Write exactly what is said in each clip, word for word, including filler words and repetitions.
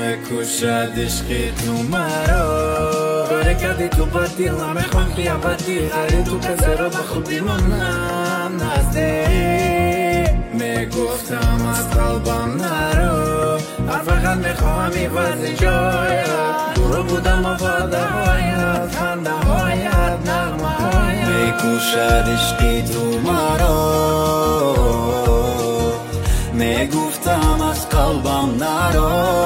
میکشد عشقی تو مرا، کاری کردی تو بدی نمیخوام خیابتی، خری تو پسر رو به خودی منم نزدیک. میگفتم از قلبم نرو، هر فقط میخواهم ایوازی جایت، دورو بودم و وعده هایت، خنده هایت، نغمه هایت. میکشد عشقی تو مرا، میگفتم از قلبم نرو،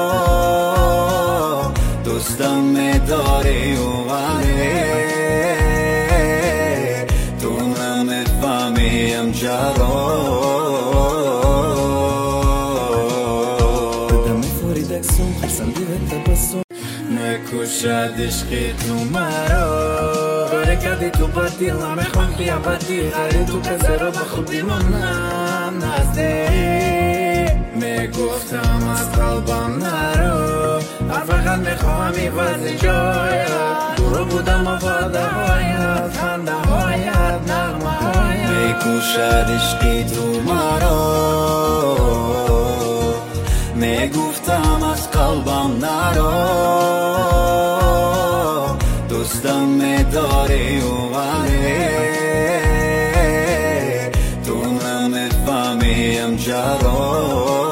دوستم میداری و ولی تو نمیفهمیم چرا. بدم میفوری دکسون خرسندی و تبسم، میکشد عشقی تو مرا، کاری کردی تو بدی نمیخوام خیابتی، خری تو پسر رو به خودی منم نزدیک. میگفتم از قلبم نرو، هر فقط میخواهم ایوازی جایت، دورو بودم و وعده هایت، خنده هایت، نغمه هایت. میکشد عشقی تو مرا، میگفتم از قلبم نرو، دوستم میداری و ولی تو نمیفهمیم چرا.